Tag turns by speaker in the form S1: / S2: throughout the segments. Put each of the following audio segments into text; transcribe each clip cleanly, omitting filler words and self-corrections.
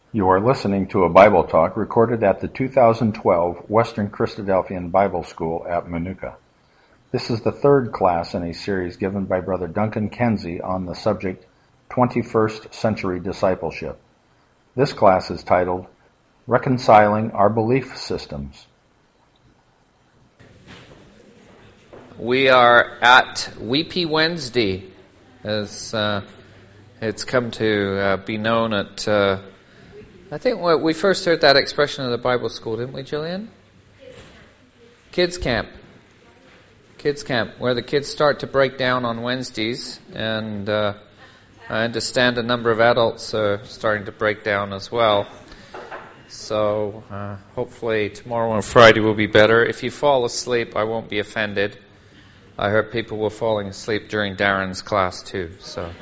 S1: You are listening to a Bible talk recorded at the 2012 Western Christadelphian Bible School at Manuka. This is the third class in a series given by Brother Duncan Kenzie on the subject 21st Century Discipleship. This class is titled Reconciling Our Belief Systems.
S2: We are at Weepy Wednesday, as it's come to be known at... I think we first heard that expression at the Bible school, didn't we, Jillian? Kids camp. Kids camp, where the kids start to break down on Wednesdays, and I understand a number of adults are starting to break down as well. So hopefully tomorrow and Friday will be better. If you fall asleep, I won't be offended. I heard people were falling asleep during Darren's class too, so...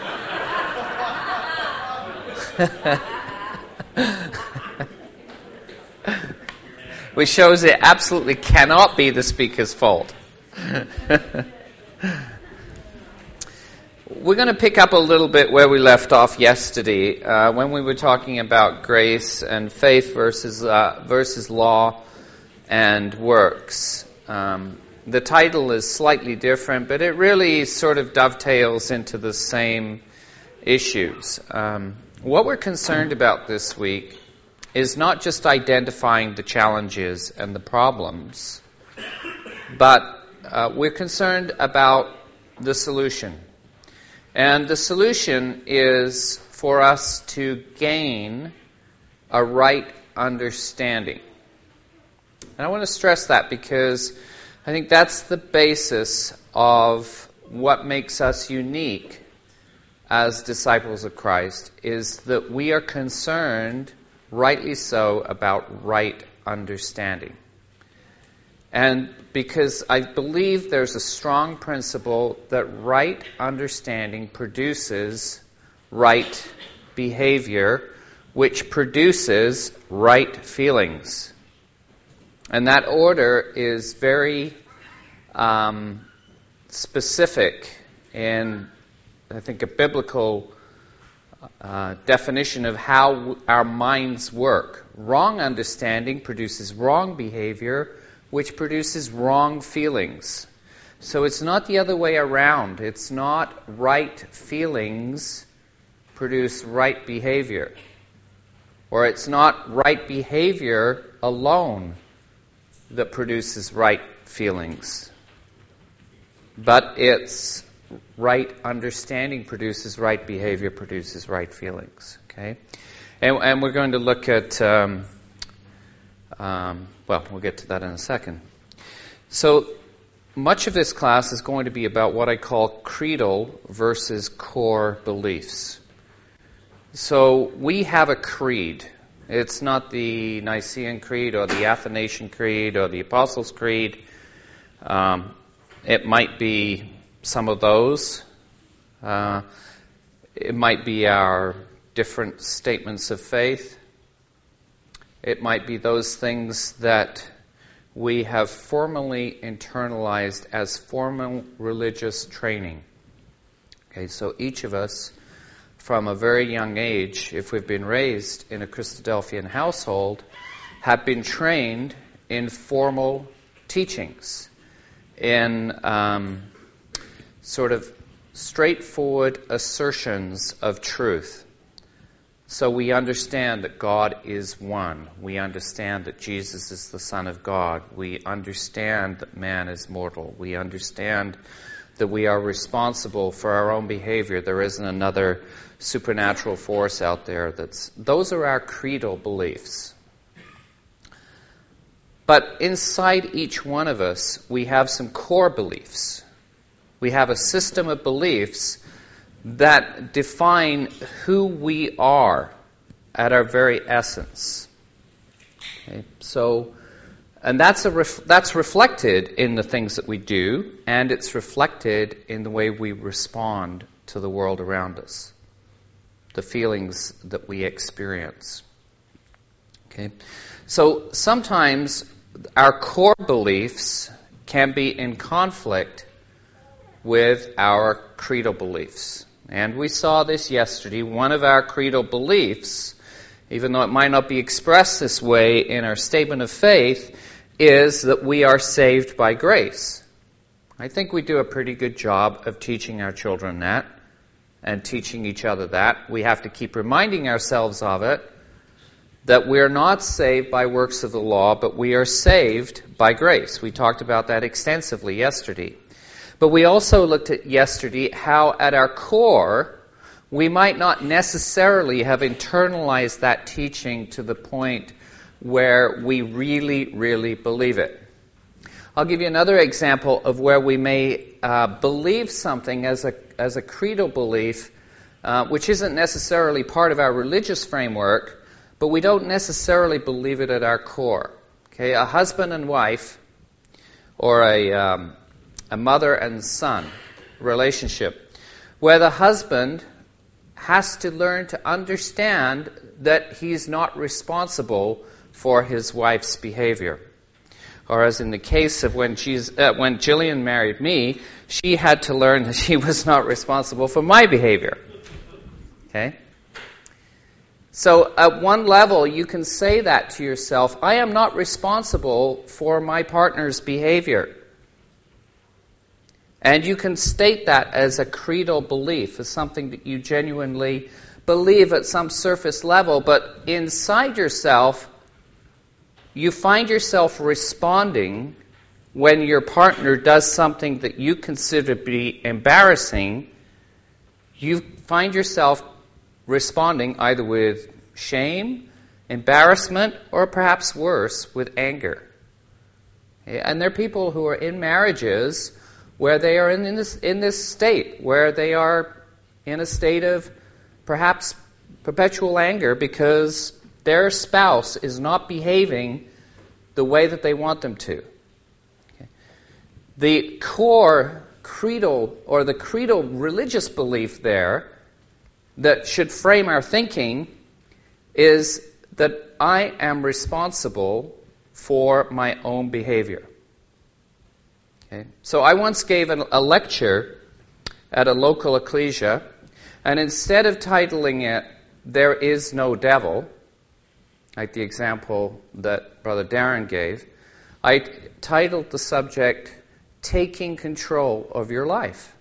S2: Which shows it absolutely cannot be the speaker's fault. We're going to pick up a little bit where we left off yesterday, when we were talking about grace and faith versus law and works. The title is slightly different, but it really sort of dovetails into the same issues. What we're concerned about this week is not just identifying the challenges and the problems, but we're concerned about the solution. And the solution is for us to gain a right understanding. And I want to stress that because I think that's the basis of what makes us unique as disciples of Christ, is that we are concerned, rightly so, about right understanding. And because I believe there's a strong principle that right understanding produces right behavior, which produces right feelings. And that order is very specific in, I think, a biblical definition of how our minds work. Wrong understanding produces wrong behavior, which produces wrong feelings. So it's not the other way around. It's not right feelings produce right behavior. Or it's not right behavior alone that produces right feelings. But it's right understanding produces right behavior, produces right feelings. Okay, and we're going to look at. We'll get to that in a second. So much of this class is going to be about what I call creedal versus core beliefs. So we have a creed. It's not the Nicene Creed or the Athanasian Creed or the Apostles' Creed. It might be some of those. It might be our different statements of faith. It might be those things that we have formally internalized as formal religious training. Okay, so each of us, from a very young age, if we've been raised in a Christadelphian household, have been trained in formal teachings, in sort of straightforward assertions of truth. So we understand that God is one. We understand that Jesus is the Son of God. We understand that man is mortal. We understand that we are responsible for our own behavior. There isn't another supernatural force out there. Those are our creedal beliefs. But inside each one of us, we have some core beliefs. We have a system of beliefs that define who we are at our very essence. Okay, so, and that's reflected in the things that we do, and it's reflected in the way we respond to the world around us, the feelings that we experience. Okay, so sometimes our core beliefs can be in conflict with our creedal beliefs. And we saw this yesterday. One of our creedal beliefs even though it might not be expressed this way in our statement of faith, is that we are saved by grace. I think we do a pretty good job of teaching our children that and teaching each other that. We have to keep reminding ourselves of it, that we are not saved by works of the law, but we are saved by grace. We talked about that extensively yesterday. But we also looked at yesterday how at our core, we might not necessarily have internalized that teaching to the point where we really, really believe it. I'll give you another example of where we may believe something as a creedal belief, which isn't necessarily part of our religious framework, but we don't necessarily believe it at our core. Okay, a husband and wife, or a mother and son relationship, where the husband has to learn to understand that he's not responsible for his wife's behavior. Or as in the case of when Jillian married me, she had to learn that she was not responsible for my behavior. Okay? So at one level, you can say that to yourself, I am not responsible for my partner's behavior. And you can state that as a creedal belief, as something that you genuinely believe at some surface level, but inside yourself, you find yourself responding when your partner does something that you consider to be embarrassing. You find yourself responding either with shame, embarrassment, or perhaps worse, with anger. And there are people who are in marriages where they are in this state, where they are in a state of perhaps perpetual anger because their spouse is not behaving the way that they want them to. Okay. The core creedal, or the creedal religious belief there that should frame our thinking is that I am responsible for my own behavior. Okay. So I once gave a lecture at a local ecclesia, and instead of titling it, There Is No Devil, like the example that Brother Darren gave, I titled the subject, Taking Control of Your Life.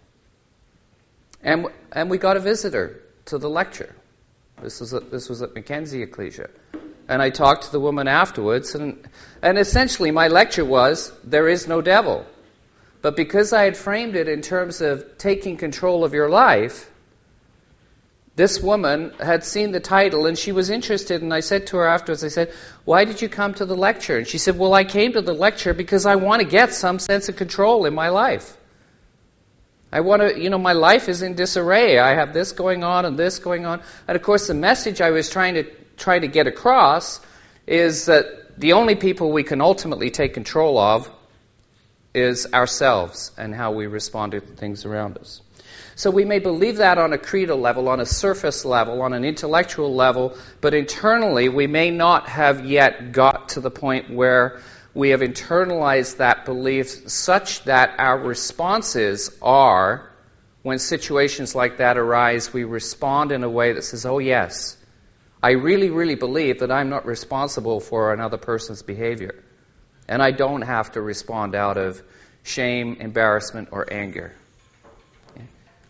S2: And we got a visitor to the lecture. This was at Mackenzie Ecclesia. And I talked to the woman afterwards, and essentially my lecture was, there is no devil. But because I had framed it in terms of taking control of your life, this woman had seen the title and she was interested, and I said to her afterwards, I said, why did you come to the lecture? And she said, well, I came to the lecture because I want to get some sense of control in my life. I want to, my life is in disarray. I have this going on and this going on. And of course the message I was trying to get across is that the only people we can ultimately take control of is ourselves and how we respond to things around us. So we may believe that on a creedal level, on a surface level, on an intellectual level, but internally we may not have yet got to the point where we have internalized that belief such that our responses are, when situations like that arise, we respond in a way that says, oh yes, I really, really believe that I'm not responsible for another person's behavior. And I don't have to respond out of shame, embarrassment, or anger. Okay.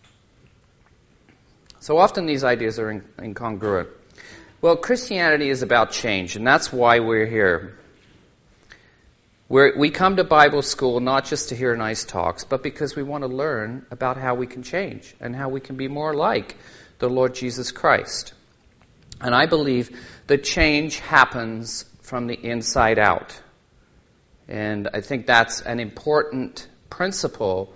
S2: So often these ideas are incongruent. Well, Christianity is about change, and that's why we're here. We come to Bible school not just to hear nice talks, but because we want to learn about how we can change and how we can be more like the Lord Jesus Christ. And I believe that change happens from the inside out. And I think that's an important principle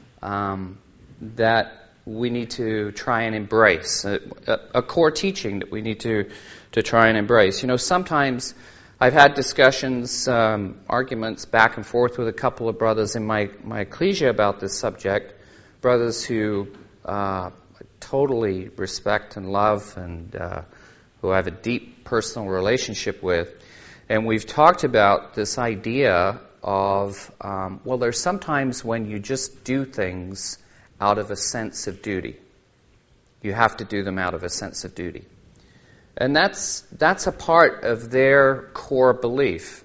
S2: that we need to try and embrace, a core teaching that we need to try and embrace. Sometimes I've had discussions, arguments back and forth with a couple of brothers in my ecclesia about this subject, brothers who totally respect and love and who I have a deep personal relationship with. And we've talked about this idea of, there's sometimes when you just do things out of a sense of duty. You have to do them out of a sense of duty. And that's a part of their core belief.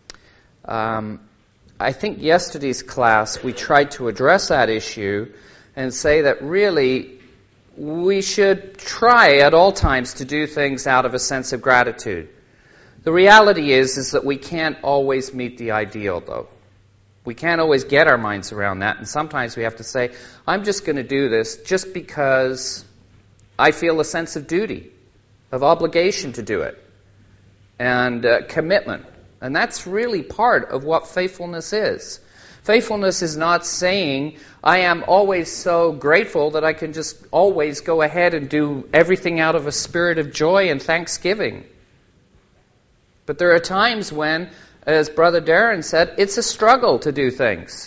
S2: I think yesterday's class we tried to address that issue and say that really we should try at all times to do things out of a sense of gratitude. The reality is that we can't always meet the ideal, though. We can't always get our minds around that, and sometimes we have to say, I'm just going to do this just because I feel a sense of duty, of obligation to do it, and commitment. And that's really part of what faithfulness is. Faithfulness is not saying, I am always so grateful that I can just always go ahead and do everything out of a spirit of joy and thanksgiving. But there are times when, as Brother Darren said, it's a struggle to do things.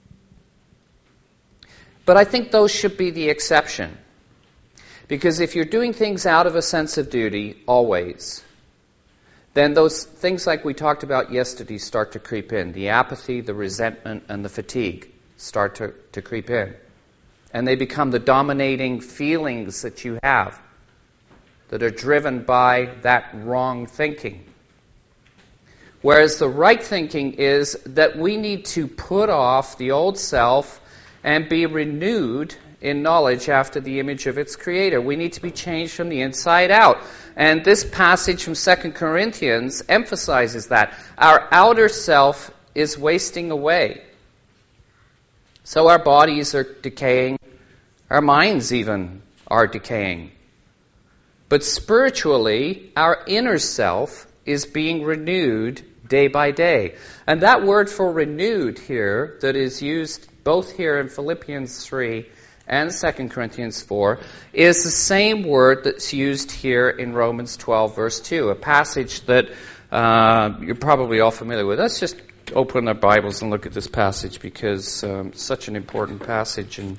S2: But I think those should be the exception. Because if you're doing things out of a sense of duty, always, then those things like we talked about yesterday start to creep in. The apathy, the resentment, and the fatigue start to creep in. And they become the dominating feelings that you have that are driven by that wrong thinking. Whereas the right thinking is that we need to put off the old self and be renewed in knowledge after the image of its creator. We need to be changed from the inside out. And this passage from 2 Corinthians emphasizes that. Our outer self is wasting away. So our bodies are decaying. Our minds even are decaying. But spiritually, our inner self is being renewed day by day. And that word for renewed here, that is used both here in Philippians 3 and 2 Corinthians 4, is the same word that's used here in Romans 12, verse 2, a passage that you're probably all familiar with. Let's just open our Bibles and look at this passage because it's such an important passage, and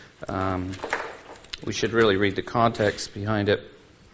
S2: we should really read the context behind it.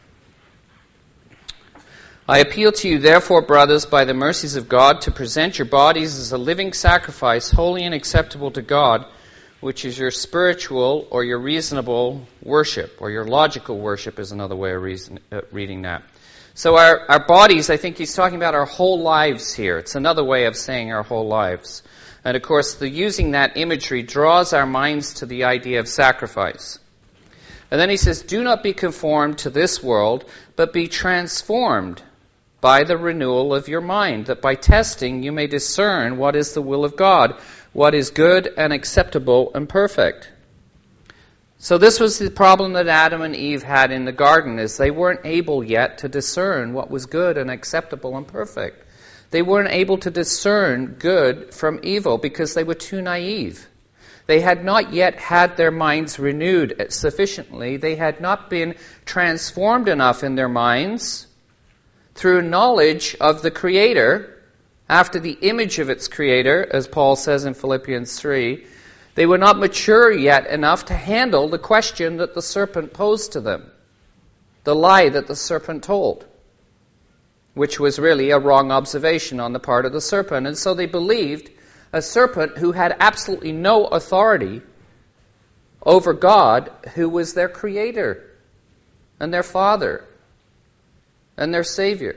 S2: I appeal to you, therefore, brothers, by the mercies of God, to present your bodies as a living sacrifice, holy and acceptable to God, which is your spiritual or your reasonable worship, or your logical worship is another way of reading that. So our bodies, I think he's talking about our whole lives here. It's another way of saying our whole lives. And of course, using that imagery draws our minds to the idea of sacrifice. And then he says, do not be conformed to this world, but be transformed by the renewal of your mind, that by testing you may discern what is the will of God, what is good and acceptable and perfect. So this was the problem that Adam and Eve had in the garden, is they weren't able yet to discern what was good and acceptable and perfect. They weren't able to discern good from evil because they were too naive. They had not yet had their minds renewed sufficiently. They had not been transformed enough in their minds through knowledge of the Creator, after the image of its Creator, as Paul says in Philippians 3, they were not mature yet enough to handle the question that the serpent posed to them, the lie that the serpent told, which was really a wrong observation on the part of the serpent. And so they believed a serpent who had absolutely no authority over God, who was their Creator and their Father and their Savior.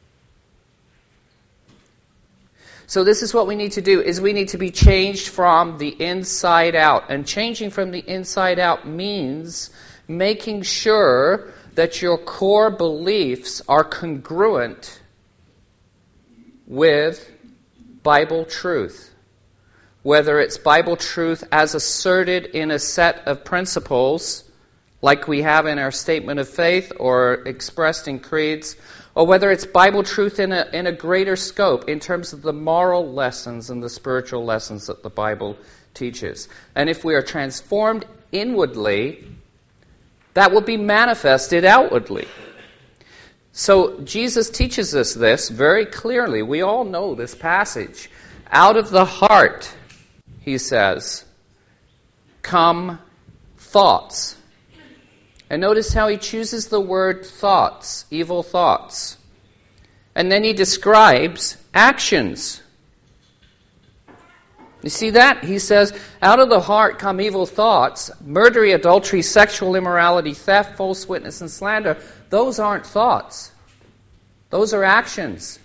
S2: So this is what we need to do, is we need to be changed from the inside out. And changing from the inside out means making sure that your core beliefs are congruent with Bible truth. Whether it's Bible truth as asserted in a set of principles, like we have in our statement of faith or expressed in creeds, or whether it's Bible truth in a greater scope in terms of the moral lessons and the spiritual lessons that the Bible teaches. And if we are transformed inwardly, that will be manifested outwardly. So Jesus teaches us this very clearly. We all know this passage. Out of the heart, he says, come thoughts. And notice how he chooses the word thoughts, evil thoughts. And then he describes actions. You see that? He says, out of the heart come evil thoughts, murder, adultery, sexual immorality, theft, false witness, and slander. Those aren't thoughts. Those are actions.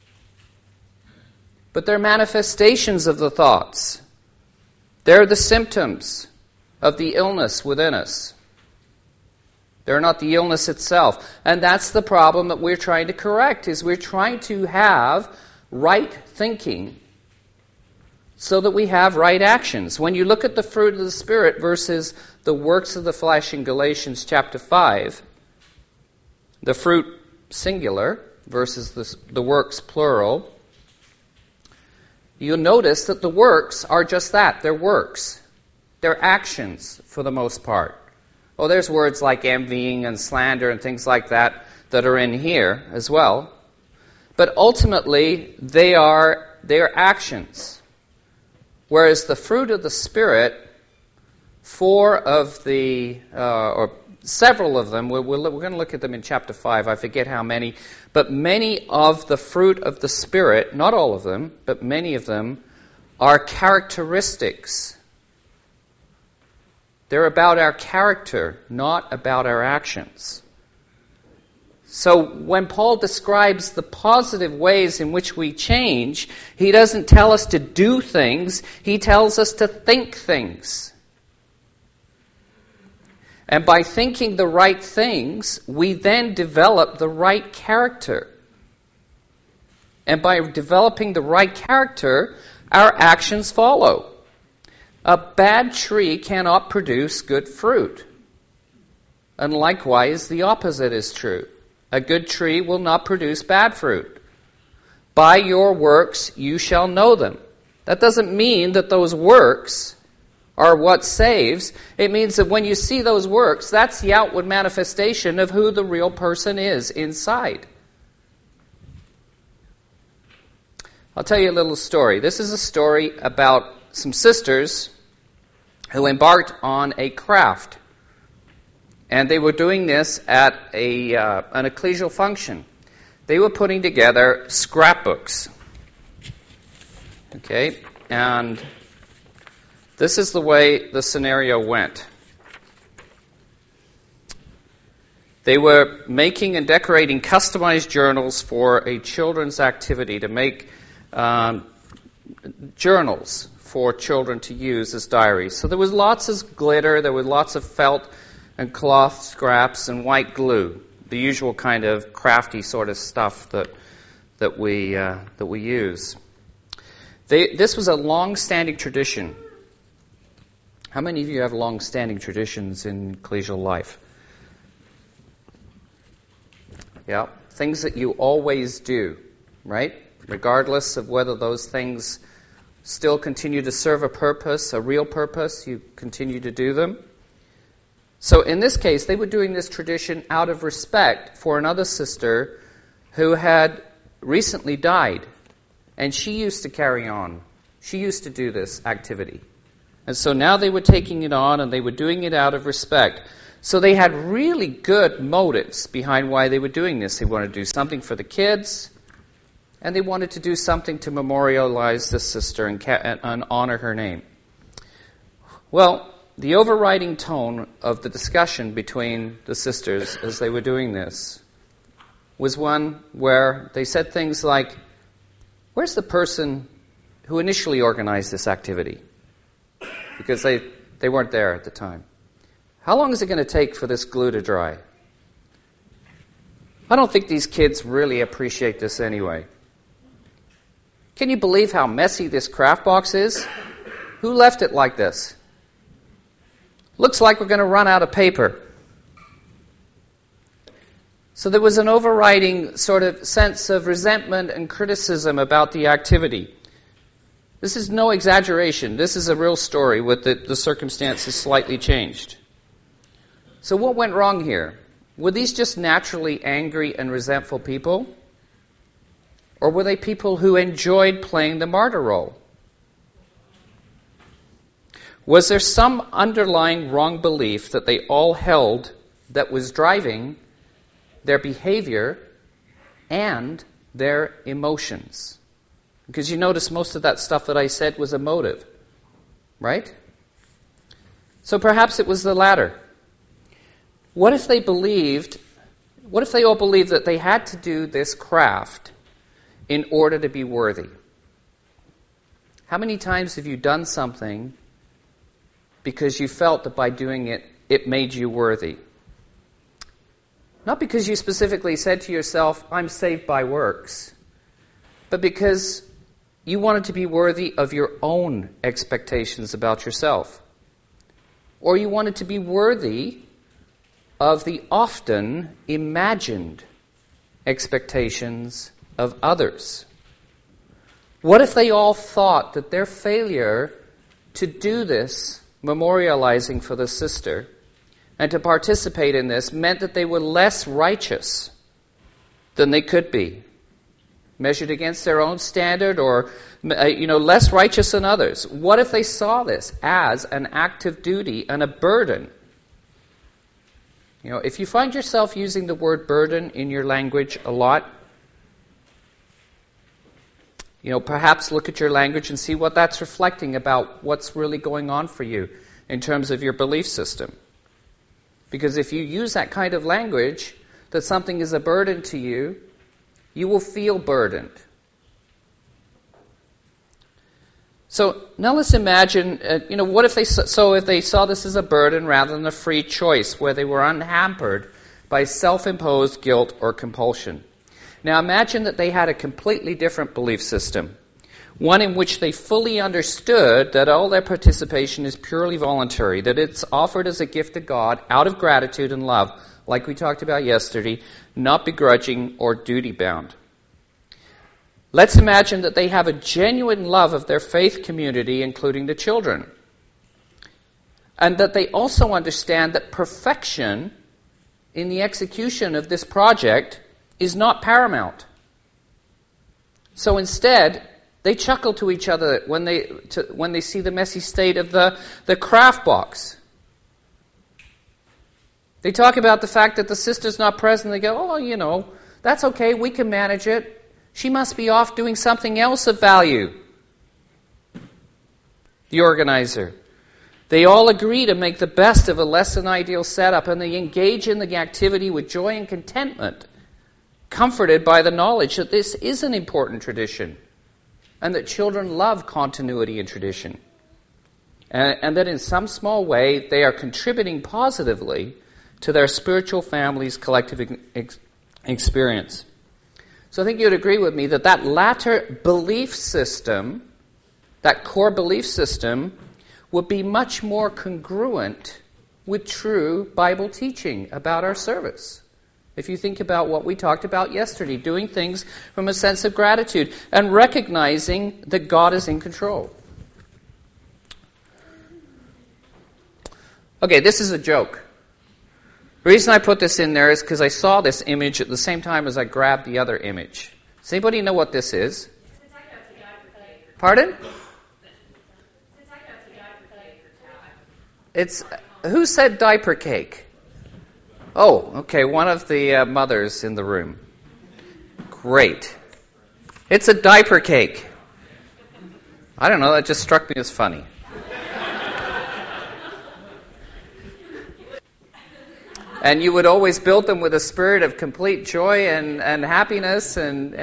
S2: But they're manifestations of the thoughts. They're the symptoms of the illness within us. They're not the illness itself. And that's the problem that we're trying to correct, is we're trying to have right thinking so that we have right actions. When you look at the fruit of the Spirit versus the works of the flesh in Galatians chapter 5, the fruit singular versus the works plural, you'll notice that the works are just that. They're works. They're actions for the most part. Oh, there's words like envying and slander and things like that that are in here as well. But ultimately, they're actions. Whereas the fruit of the Spirit, or several of them, we're going to look at them in chapter 5, I forget how many, but many of the fruit of the Spirit, not all of them, but many of them, are characteristics. They're about our character, not about our actions. So when Paul describes the positive ways in which we change, he doesn't tell us to do things, he tells us to think things. And by thinking the right things, we then develop the right character. And by developing the right character, our actions follow. A bad tree cannot produce good fruit. And likewise, the opposite is true. A good tree will not produce bad fruit. By your works you shall know them. That doesn't mean that those works are what saves. It means that when you see those works, that's the outward manifestation of who the real person is inside. I'll tell you a little story. This is a story about some sisters who embarked on a craft. And they were doing this at an ecclesial function. They were putting together scrapbooks. Okay? And this is the way the scenario went. They were making and decorating customized journals for a children's activity, to make journals for children to use as diaries. So there was lots of glitter, there was lots of felt and cloth scraps and white glue, the usual kind of crafty sort of stuff that we use. This was a long-standing tradition. How many of you have long-standing traditions in ecclesial life? Yeah, things that you always do, right? Regardless of whether those things still continue to serve a purpose, a real purpose, you continue to do them. So in this case, they were doing this tradition out of respect for another sister who had recently died. And she used to carry on. She used to do this activity. And so now they were taking it on, and they were doing it out of respect. So they had really good motives behind why they were doing this. They wanted to do something for the kids, and they wanted to do something to memorialize this sister and honor her name. Well, the overriding tone of the discussion between the sisters as they were doing this was one where they said things like, "Where's the person who initially organized this activity?" Because they weren't there at the time. "How long is it going to take for this glue to dry? I don't think these kids really appreciate this anyway. Can you believe how messy this craft box is? Who left it like this? Looks like we're going to run out of paper." So there was an overriding sort of sense of resentment and criticism about the activity. This is no exaggeration. This is a real story with the circumstances slightly changed. So what went wrong here? Were these just naturally angry and resentful people? Or were they people who enjoyed playing the martyr role? Was there some underlying wrong belief that they all held that was driving their behavior and their emotions? Because you notice most of that stuff that I said was a motive. right? So perhaps it was the latter. What if they all believed that they had to do this craft in order to be worthy? How many times have you done something because you felt that by doing it, it made you worthy? Not because you specifically said to yourself, I'm saved by works, but because you wanted to be worthy of your own expectations about yourself. Or you wanted to be worthy of the often imagined expectations of others. What if they all thought that their failure to do this, memorializing for the sister, and to participate in this meant that they were less righteous than they could be, measured against their own standard, or less righteous than others? What if they saw this as an act of duty and a burden? If you find yourself using the word burden in your language a lot, perhaps look at your language and see what that's reflecting about what's really going on for you in terms of your belief system. Because if you use that kind of language, that something is a burden to you, you will feel burdened. So now let's imagine, what if they saw this as a burden rather than a free choice, where they were unhampered by self-imposed guilt or compulsion. Now imagine that they had a completely different belief system, one in which they fully understood that all their participation is purely voluntary, that it's offered as a gift to God out of gratitude and love, like we talked about yesterday, not begrudging or duty-bound. Let's imagine that they have a genuine love of their faith community, including the children, and that they also understand that perfection in the execution of this project is not paramount. So instead, they chuckle to each other when they see the messy state of the craft box. They talk about the fact that the sister's not present. They go, oh, that's okay, we can manage it. She must be off doing something else of value. The organizer. They all agree to make the best of a less than ideal setup, and they engage in the activity with joy and contentment, comforted by the knowledge that this is an important tradition, and that children love continuity and tradition, and that in some small way they are contributing positively to their spiritual family's collective experience. So I think you'd agree with me that latter belief system, that core belief system, would be much more congruent with true Bible teaching about our service. If you think about what we talked about yesterday, doing things from a sense of gratitude and recognizing that God is in control. Okay, this is a joke. The reason I put this in there is because I saw this image at the same time as I grabbed the other image. Does anybody know what this is? Pardon? Who said diaper cake? Oh, okay, one of the mothers in the room. Great. It's a diaper cake. I don't know, that just struck me as funny. And you would always build them with a spirit of complete joy and happiness and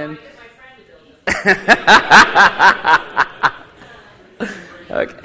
S2: Okay.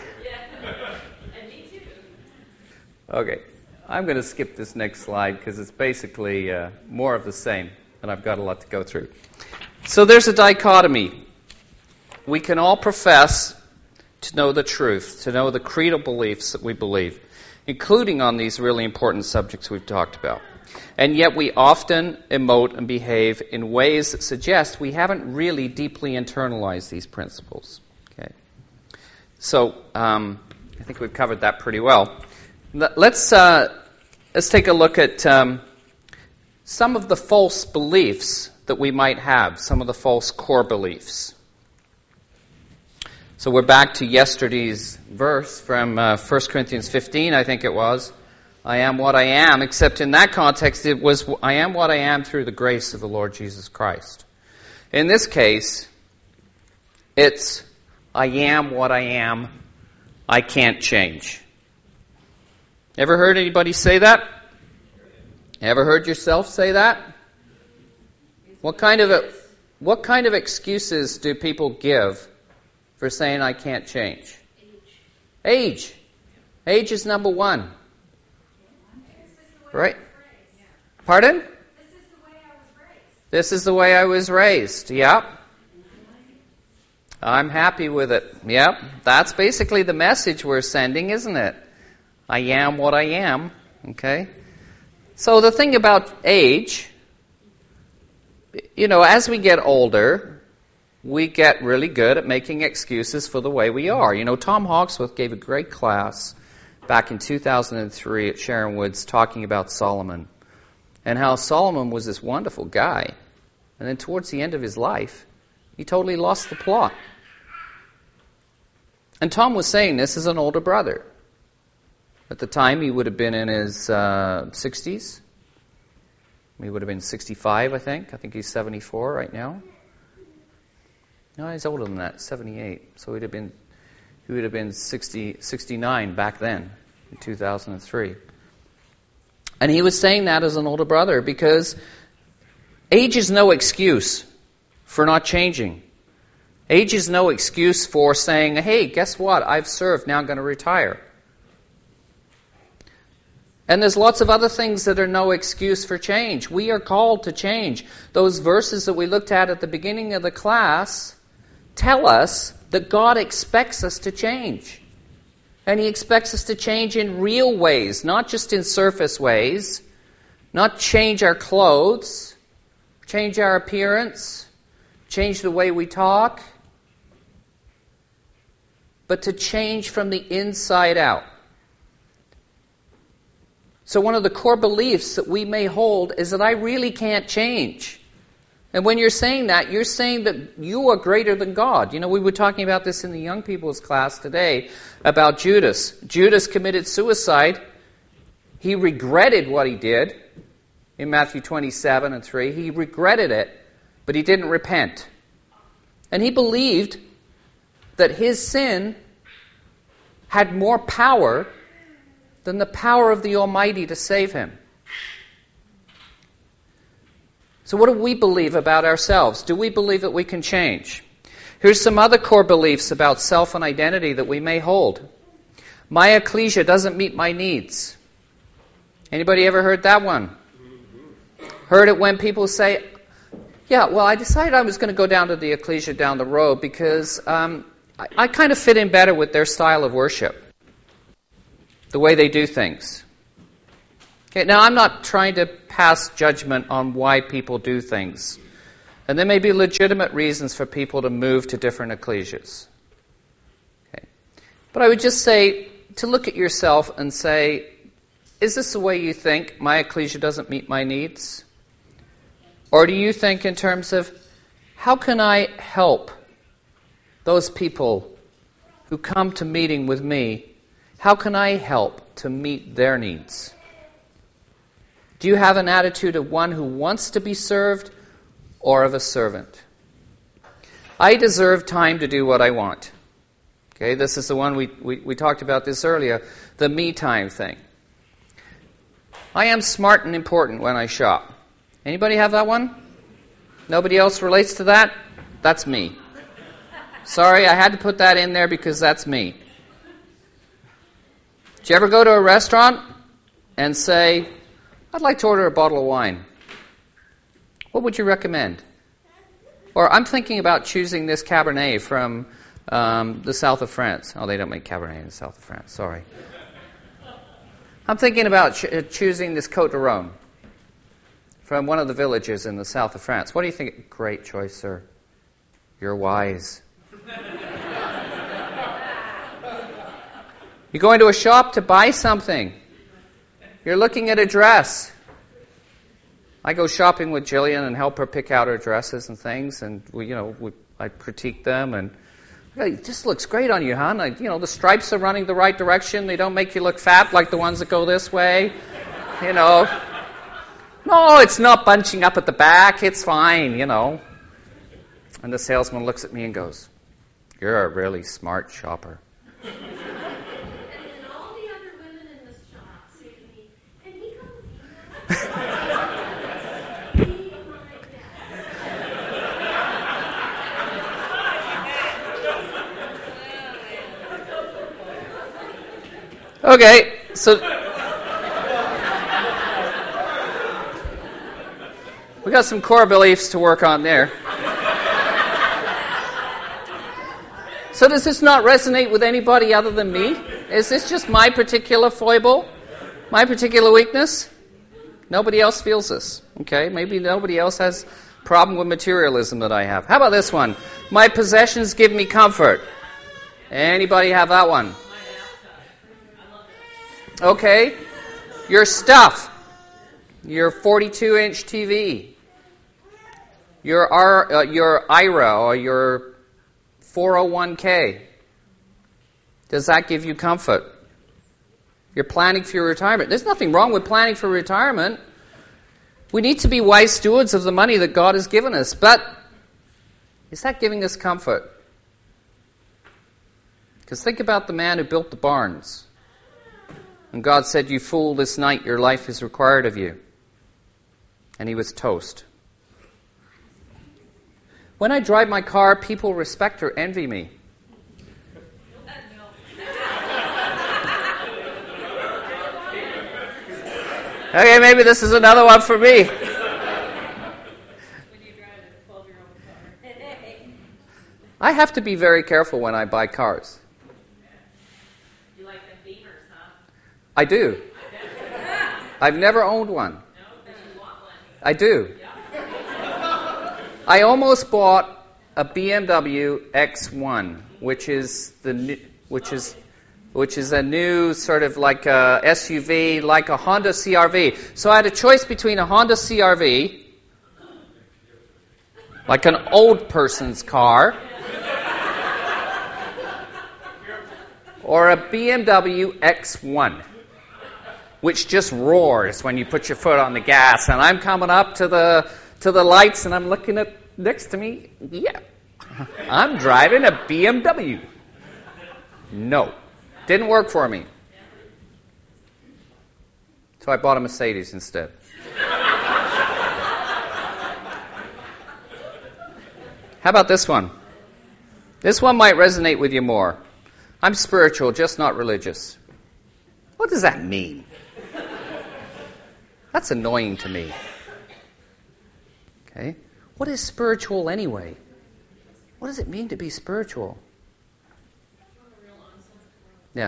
S2: Okay. I'm going to skip this next slide because it's basically more of the same, and I've got a lot to go through. So there's a dichotomy. We can all profess to know the truth, to know the creedal beliefs that we believe, including on these really important subjects we've talked about. And yet we often emote and behave in ways that suggest we haven't really deeply internalized these principles. Okay. So I think we've covered that pretty well. Let's take a look at some of the false beliefs that we might have, some of the false core beliefs. So we're back to yesterday's verse from 1 Corinthians 15, I think it was. I am what I am, except in that context it was, I am what I am through the grace of the Lord Jesus Christ. In this case, it's, I am what I am I can't change. Ever heard anybody say that? Ever heard yourself say that? What kind of excuses do people give for saying I can't change? Age. Age is number one. Right? Pardon? This is the way I was raised. Yep. I'm happy with it. Yep. That's basically the message we're sending, isn't it? I am what I am. Okay? So the thing about age, as we get older, we get really good at making excuses for the way we are. Tom Hawksworth gave a great class back in 2003 at Sharon Woods talking about Solomon and how Solomon was this wonderful guy. And then towards the end of his life, he totally lost the plot. And Tom was saying this as an older brother. At the time, he would have been in his 60s. He would have been 65, I think. I think he's 74 right now. No, he's older than that, 78. So he would have been 69 back then, in 2003. And he was saying that as an older brother because age is no excuse for not changing. Age is no excuse for saying, hey, guess what? I've served, now I'm going to retire. And there's lots of other things that are no excuse for change. We are called to change. Those verses that we looked at the beginning of the class tell us that God expects us to change. And He expects us to change in real ways, not just in surface ways, not change our clothes, change our appearance, change the way we talk, but to change from the inside out. So one of the core beliefs that we may hold is that I really can't change. And when you're saying that, you're saying that you are greater than God. We were talking about this in the young people's class today about Judas. Judas committed suicide. He regretted what he did in Matthew 27:3. He regretted it, but he didn't repent. And he believed that his sin had more power than the power of the Almighty to save him. So what do we believe about ourselves? Do we believe that we can change? Here's some other core beliefs about self and identity that we may hold. My ecclesia doesn't meet my needs. Anybody ever heard that one? Heard it when people say, yeah, well, I decided I was going to go down to the ecclesia down the road because I kind of fit in better with their style of worship. The way they do things. Okay, now I'm not trying to pass judgment on why people do things. And there may be legitimate reasons for people to move to different ecclesias. Okay. But I would just say to look at yourself and say, is this the way you think? My ecclesia doesn't meet my needs? Or do you think in terms of, how can I help those people who come to meeting with me? How can I help to meet their needs? Do you have an attitude of one who wants to be served or of a servant? I deserve time to do what I want. Okay, this is the one we talked about this earlier, the me time thing. I am smart and important when I shop. Anybody have that one? Nobody else relates to that? That's me. Sorry, I had to put that in there because that's me. Did you ever go to a restaurant and say, I'd like to order a bottle of wine? What would you recommend? Or I'm thinking about choosing this Cabernet from the south of France. Oh, they don't make Cabernet in the south of France, sorry. I'm thinking about choosing this Côte de Rhône from one of the villages in the south of France. What do you think? Great choice, sir. You're wise. You're going to a shop to buy something. You're looking at a dress. I go shopping with Jillian and help her pick out her dresses and things, and I critique them, and it just looks great on you, hon. The stripes are running the right direction. They don't make you look fat like the ones that go this way. No, it's not bunching up at the back. It's fine, And the salesman looks at me and goes, you're a really smart shopper. Okay, so we got some core beliefs to work on there. So does this not resonate with anybody other than me? Is this just my particular foible? My particular weakness? Nobody else feels this. Okay, maybe nobody else has a problem with materialism that I have. How about this one? My possessions give me comfort. Anybody have that one? Okay, your stuff. Your 42-inch TV. Your IRA or your 401k. Does that give you comfort? You're planning for your retirement. There's nothing wrong with planning for retirement. We need to be wise stewards of the money that God has given us. But is that giving us comfort? Because think about the man who built the barns. And God said, "You fool, this night your life is required of you." And he was toast. When I drive my car, people respect or envy me. Okay, maybe this is another one for me. I have to be very careful when I buy cars.
S3: You like the Beamers, huh?
S2: I do. I've never owned one.
S3: No, but you want one.
S2: I do. I almost bought a BMW X1, which is a new sort of like a SUV, like a Honda CR-V. So I had a choice between a Honda CR-V, like an old person's car, or a BMW X1, which just roars when you put your foot on the gas. And I'm coming up to the lights, and I'm looking at next to me. Yeah, I'm driving a BMW. No, didn't work for me. So I bought a Mercedes instead. How about this one? This one might resonate with you more. I'm spiritual, just not religious. What does that mean? That's annoying to me. Okay? What is spiritual anyway? What does it mean to be spiritual? Yeah.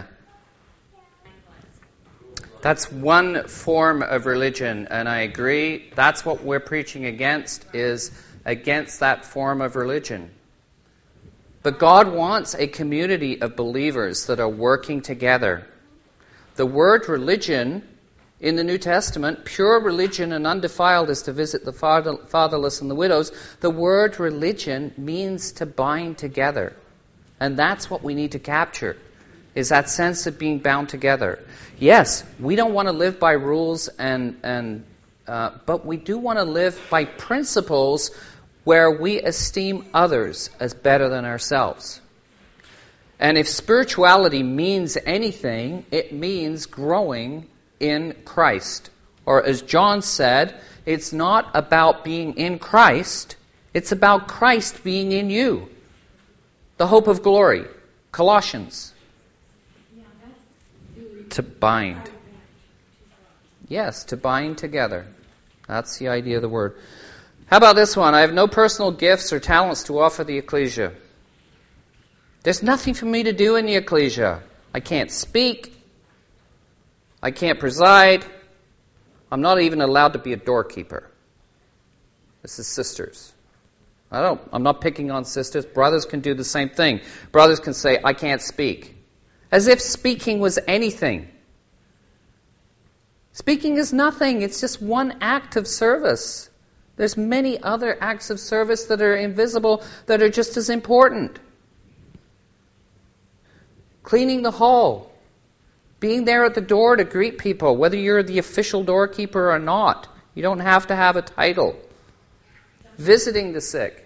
S2: That's one form of religion, and I agree. That's what we're preaching against, is against that form of religion. But God wants a community of believers that are working together. The word religion in the New Testament, pure religion and undefiled is to visit the fatherless and the widows. The word religion means to bind together. And that's what we need to capture, is that sense of being bound together. Yes, we don't want to live by rules, but we do want to live by principles where we esteem others as better than ourselves. And if spirituality means anything, it means growing in Christ. Or as John said, it's not about being in Christ, it's about Christ being in you. The hope of glory. Colossians. To bind. Yes, to bind together. That's the idea of the word. How about this one? I have no personal gifts or talents to offer the ecclesia. There's nothing for me to do in the ecclesia. I can't speak. I can't preside. I'm not even allowed to be a doorkeeper. This is sisters. I'm not picking on sisters. Brothers can do the same thing. Brothers can say, I can't speak. As if speaking was anything. Speaking is nothing. It's just one act of service. There's many other acts of service that are invisible that are just as important. Cleaning the hall. Being there at the door to greet people, whether you're the official doorkeeper or not. You don't have to have a title. Visiting the sick.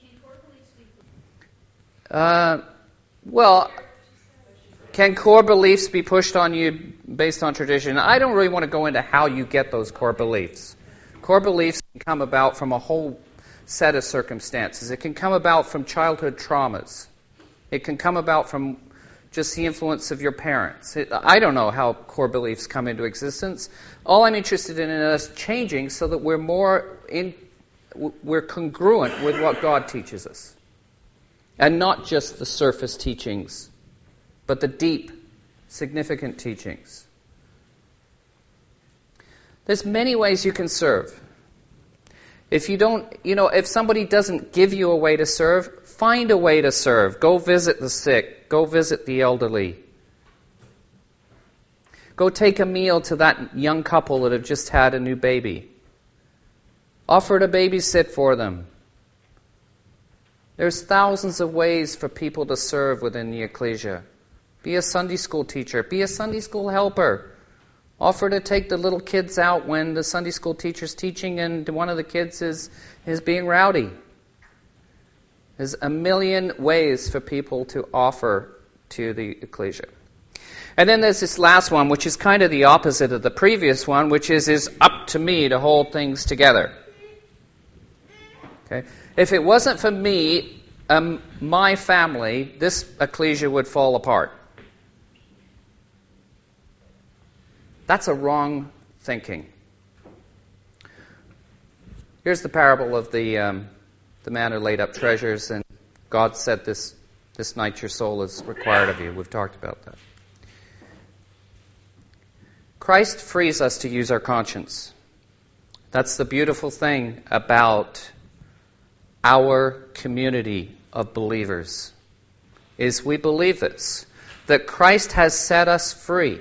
S2: Can core beliefs be pushed on you based on tradition? I don't really want to go into how you get those core beliefs. Core beliefs can come about from a whole set of circumstances. It can come about from childhood traumas. It can come about from just the influence of your parents. I don't know how core beliefs come into existence. All I'm interested in is us changing so that we're congruent with what God teaches us. And not just the surface teachings, but the deep, significant teachings. There's many ways you can serve. If if somebody doesn't give you a way to serve, find a way to serve. Go visit the sick. Go visit the elderly. Go take a meal to that young couple that have just had a new baby. Offer to babysit for them. There's thousands of ways for people to serve within the ecclesia. Be a Sunday school teacher. Be a Sunday school helper. Offer to take the little kids out when the Sunday school teacher's teaching and one of the kids is being rowdy. There's a million ways for people to offer to the ecclesia. And then there's this last one, which is kind of the opposite of the previous one, which is up to me to hold things together. Okay? If it wasn't for me, my family, this ecclesia would fall apart. That's a wrong thinking. Here's the parable of the man who laid up treasures, and God said, this night your soul is required of you. We've talked about that. Christ frees us to use our conscience. That's the beautiful thing about our community of believers, is we believe this, that Christ has set us free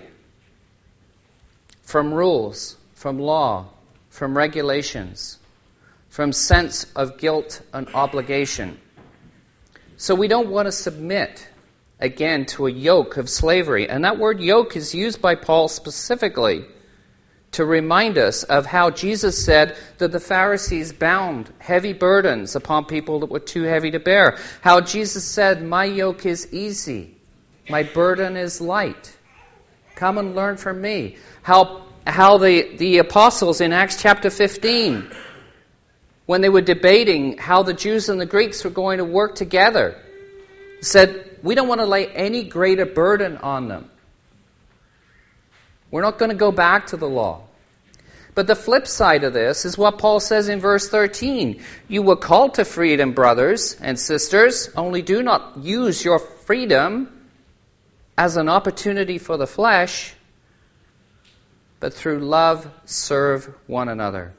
S2: from rules, from law, from regulations, from sense of guilt and obligation. So we don't want to submit, again, to a yoke of slavery. And that word yoke is used by Paul specifically to remind us of how Jesus said that the Pharisees bound heavy burdens upon people that were too heavy to bear. How Jesus said, my yoke is easy, my burden is light. Come and learn from me. How the apostles in Acts chapter 15, when they were debating how the Jews and the Greeks were going to work together, said, we don't want to lay any greater burden on them. We're not going to go back to the law. But the flip side of this is what Paul says in verse 13. You were called to freedom, brothers and sisters, only do not use your freedom as an opportunity for the flesh, but through love serve one another.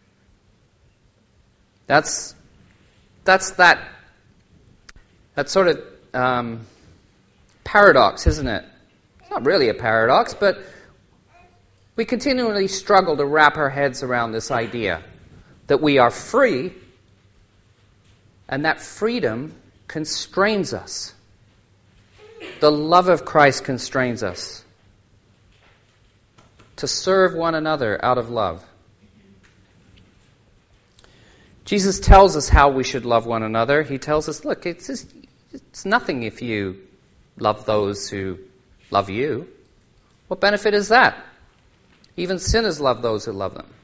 S2: That's that sort of paradox, isn't it? It's not really a paradox, but we continually struggle to wrap our heads around this idea that we are free and that freedom constrains us. The love of Christ constrains us to serve one another out of love. Jesus tells us how we should love one another. He tells us, look, it's nothing if you love those who love you. What benefit is that? Even sinners love those who love them.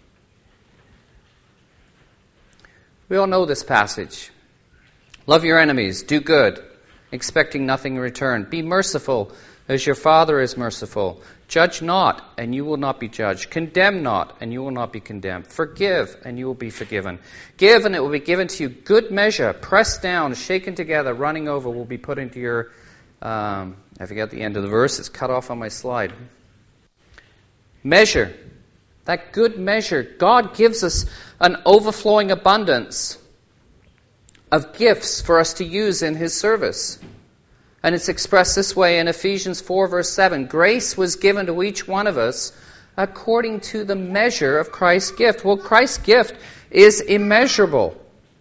S2: We all know this passage. Love your enemies, do good, expecting nothing in return. Be merciful as your Father is merciful. Judge not, and you will not be judged. Condemn not, and you will not be condemned. Forgive, and you will be forgiven. Give, and it will be given to you. Good measure, pressed down, shaken together, running over, will be put into your... I forget the end of the verse. It's cut off on my slide. Measure. That good measure. God gives us an overflowing abundance of gifts for us to use in His service. And it's expressed this way in Ephesians 4 verse 7. Grace was given to each one of us according to the measure of Christ's gift. Well, Christ's gift is immeasurable.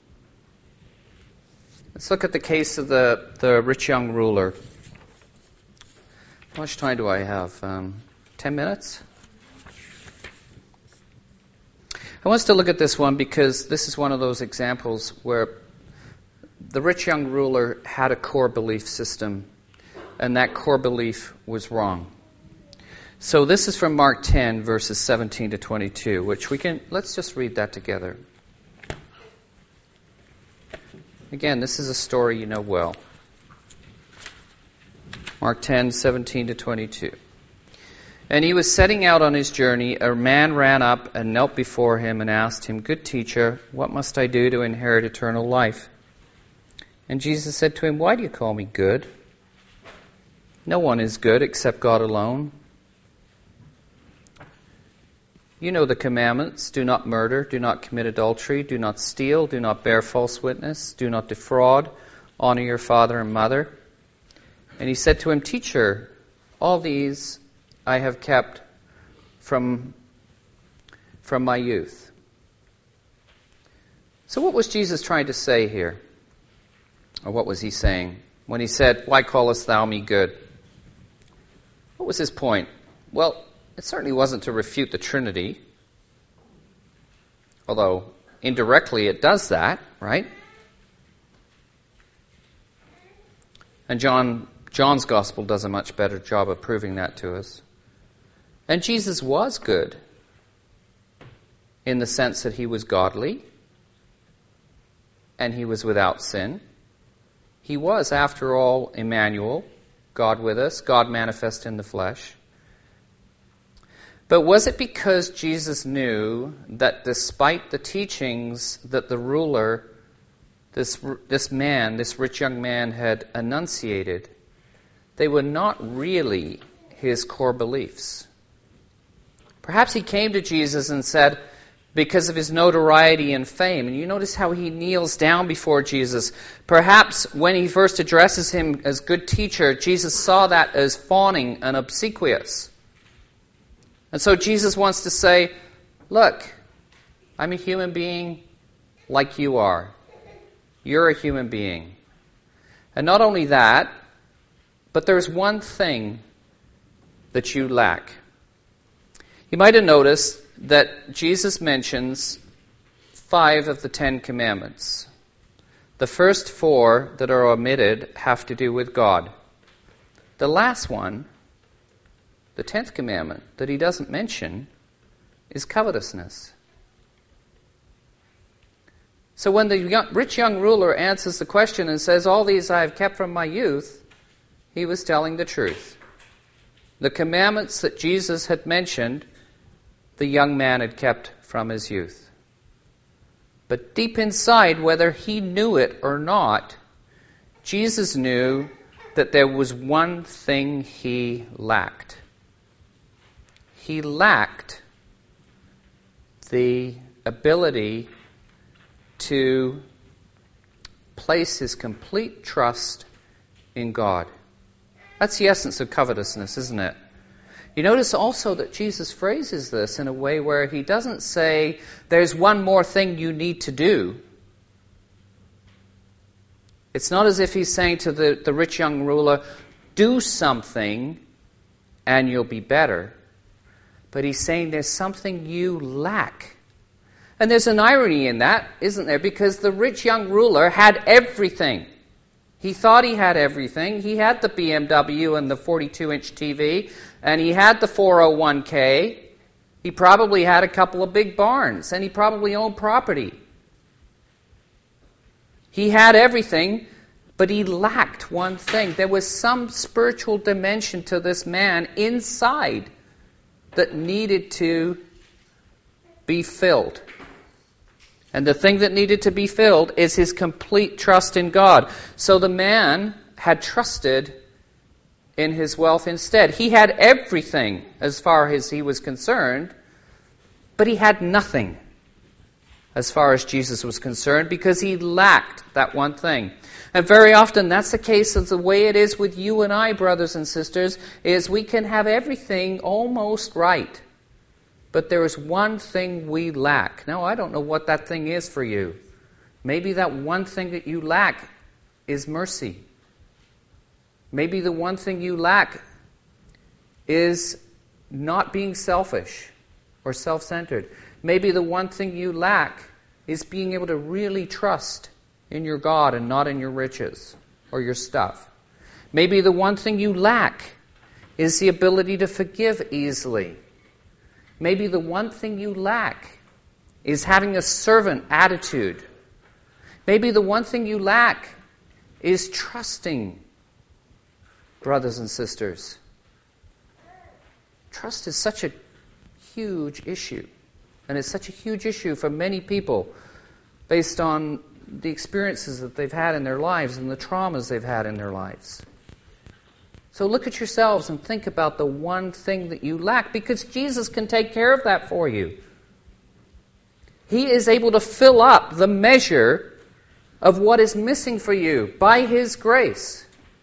S2: Let's look at the case of the rich young ruler. How much time do I have? 10 minutes? I want us to look at this one because this is one of those examples where the rich young ruler had a core belief system, and that core belief was wrong. So this is from Mark 10, verses 17 to 22, which let's just read that together. Again, this is a story you know well. Mark Mark 10:17-22. And he was setting out on his journey. A man ran up and knelt before him and asked him, "Good teacher, what must I do to inherit eternal life?" And Jesus said to him, "Why do you call me good? No one is good except God alone. You know the commandments: do not murder, do not commit adultery, do not steal, do not bear false witness, do not defraud, honor your father and mother." And he said to him, "Teacher, all these I have kept from my youth." So what was Jesus trying to say here? Or what was he saying when he said, "Why callest thou me good"? What was his point? Well, it certainly wasn't to refute the Trinity, although indirectly it does that, right? And John's Gospel does a much better job of proving that to us. And Jesus was good in the sense that he was godly and he was without sin. He was, after all, Emmanuel, God with us, God manifest in the flesh. But was it because Jesus knew that despite the teachings that the ruler, this rich young man had enunciated, they were not really his core beliefs? Perhaps he came to Jesus and said, because of his notoriety and fame, and you notice how he kneels down before Jesus. Perhaps when he first addresses him as good teacher, Jesus saw that as fawning and obsequious. And so Jesus wants to say, look, I'm a human being like you are. You're a human being. And not only that, but there's one thing that you lack. You might have noticed that Jesus mentions 5 of the 10 commandments. The first 4 that are omitted have to do with God. The last one, the 10th commandment that he doesn't mention, is covetousness. So when the rich young ruler answers the question and says, "All these I have kept from my youth," he was telling the truth. The commandments that Jesus had mentioned, the young man had kept from his youth. But deep inside, whether he knew it or not, Jesus knew that there was one thing he lacked. He lacked the ability to place his complete trust in God. That's the essence of covetousness, isn't it? You notice also that Jesus phrases this in a way where he doesn't say, there's one more thing you need to do. It's not as if he's saying to the rich young ruler, do something and you'll be better. But he's saying there's something you lack. And there's an irony in that, isn't there? Because the rich young ruler had everything. He thought he had everything. He had the BMW and the 42-inch TV, and he had the 401k. He probably had a couple of big barns, and he probably owned property. He had everything, but he lacked one thing. There was some spiritual dimension to this man inside that needed to be filled. And the thing that needed to be filled is his complete trust in God. So the man had trusted in his wealth instead. He had everything as far as he was concerned, but he had nothing as far as Jesus was concerned because he lacked that one thing. And very often that's the case of the way it is with you and I, brothers and sisters, is we can have everything almost right. But there is one thing we lack. Now, I don't know what that thing is for you. Maybe that one thing that you lack is mercy. Maybe the one thing you lack is not being selfish or self-centered. Maybe the one thing you lack is being able to really trust in your God and not in your riches or your stuff. Maybe the one thing you lack is the ability to forgive easily. Maybe the one thing you lack is having a servant attitude. Maybe the one thing you lack is trusting brothers and sisters. Trust is such a huge issue. And it's such a huge issue for many people based on the experiences that they've had in their lives and the traumas they've had in their lives. So look at yourselves and think about the one thing that you lack, because Jesus can take care of that for you. He is able to fill up the measure of what is missing for you by His grace.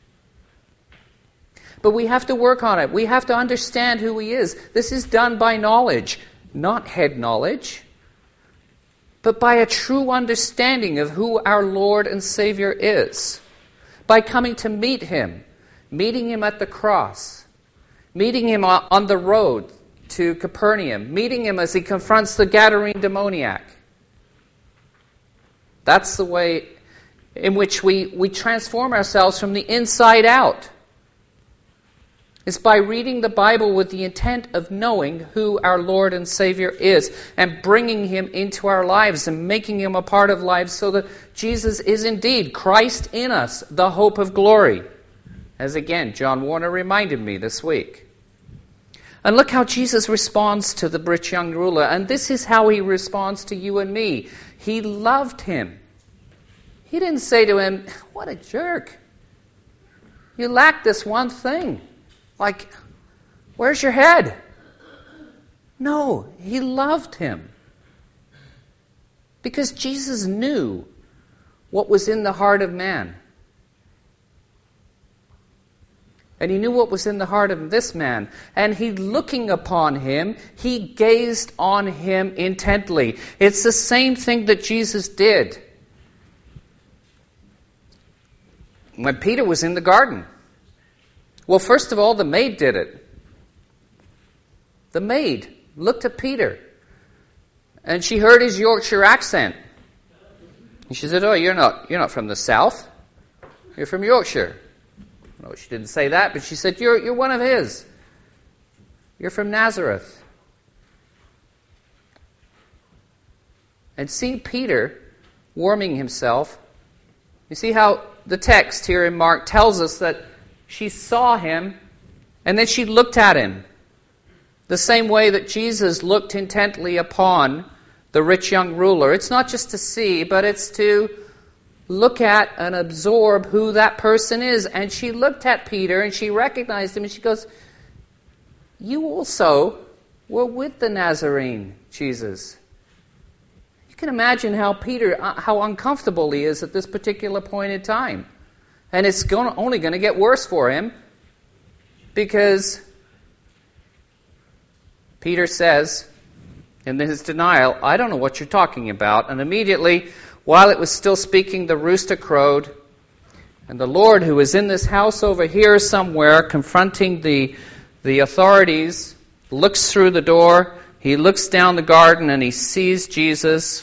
S2: But we have to work on it. We have to understand who He is. This is done by knowledge, not head knowledge, but by a true understanding of who our Lord and Savior is. By coming to meet Him, meeting Him at the cross, meeting Him on the road to Capernaum, meeting Him as He confronts the Gadarene demoniac. That's the way in which we transform ourselves from the inside out. It's by reading the Bible with the intent of knowing who our Lord and Savior is and bringing Him into our lives and making Him a part of lives so that Jesus is indeed Christ in us, the hope of glory. As again, John Warner reminded me this week. And look how Jesus responds to the rich young ruler. And this is how He responds to you and me. He loved him. He didn't say to him, "What a jerk. You lack this one thing. Like, where's your head?" No, He loved him. Because Jesus knew what was in the heart of man. And He knew what was in the heart of this man. And He, looking upon him, He gazed on him intently. It's the same thing that Jesus did when Peter was in the garden. Well, first of all, the maid did it. The maid looked at Peter, and she heard his Yorkshire accent. And she said, "Oh, you're not from the south. You're from Yorkshire." No, she didn't say that, but she said, "You're one of his. You're from Nazareth." And seeing Peter warming himself, you see how the text here in Mark tells us that she saw him, and then she looked at him. The same way that Jesus looked intently upon the rich young ruler. It's not just to see, but it's to look at and absorb who that person is. And she looked at Peter, and she recognized him, and she goes, "You also were with the Nazarene, Jesus." You can imagine how uncomfortable he is at this particular point in time. And it's only going to get worse for him, because Peter says in his denial, "I don't know what you're talking about." And immediately, while it was still speaking, the rooster crowed. And the Lord, who is in this house over here somewhere, confronting the authorities, looks through the door. He looks down the garden and he sees Jesus.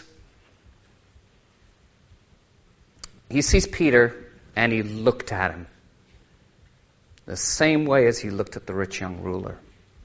S2: He sees Peter. And he looked at him the same way as he looked at the rich young ruler.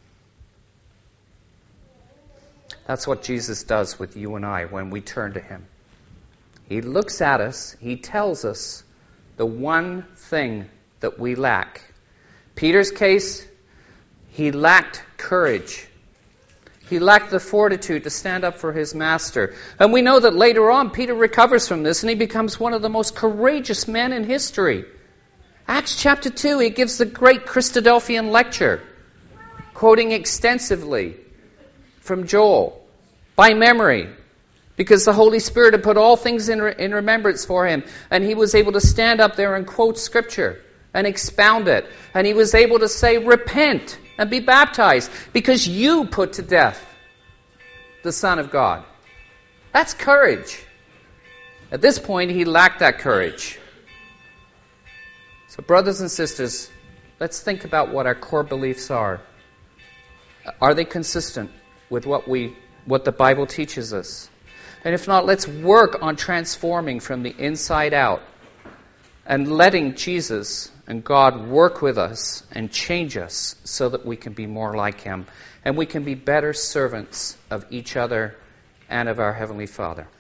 S2: That's what Jesus does with you and I when we turn to Him. He looks at us. He tells us the one thing that we lack. Peter's case, he lacked courage. He lacked the fortitude to stand up for his master. And we know that later on, Peter recovers from this and he becomes one of the most courageous men in history. Acts chapter 2, he gives the great Christadelphian lecture, quoting extensively from Joel, by memory, because the Holy Spirit had put all things in remembrance for him. And he was able to stand up there and quote Scripture and expound it. And he was able to say, "Repent and be baptized, because you put to death the Son of God." That's courage. At this point, he lacked that courage. So, brothers and sisters, let's think about what our core beliefs are. Are they consistent with what the Bible teaches us? And if not, let's work on transforming from the inside out and letting Jesus and God work with us and change us so that we can be more like Him and we can be better servants of each other and of our Heavenly Father.